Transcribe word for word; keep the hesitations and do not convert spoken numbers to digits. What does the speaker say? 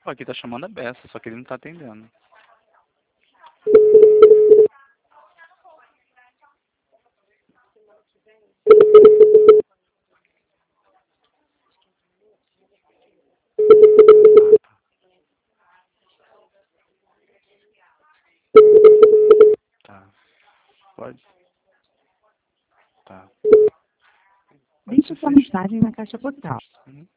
Pô, aqui tá chamando a beça, só que ele não tá atendendo. Tá. Pode. Tá. Pode Deixe ser sua fechado. mensagem na caixa postal. Uhum.